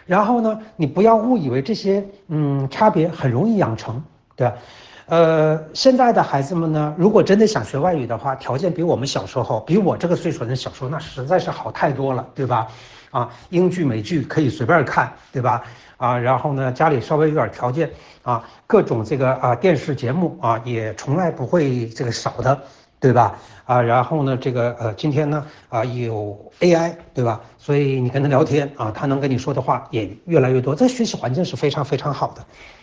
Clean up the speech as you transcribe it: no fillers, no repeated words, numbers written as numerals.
然后呢，你不要误以为这些差别很容易养成，对吧？现在的孩子们呢，如果真的想学外语的话，条件比我们小时候，比我这个岁数的人小时候那实在是好太多了，对吧？啊，英剧美剧可以随便看，对吧？啊，然后呢，家里稍微有点条件啊，各种这个电视节目啊，也从来不会这个少的，对吧？啊，然后呢，这个今天呢有 AI，对吧？所以你跟他聊天啊，他能跟你说的话也越来越多，这学习环境是非常非常好的。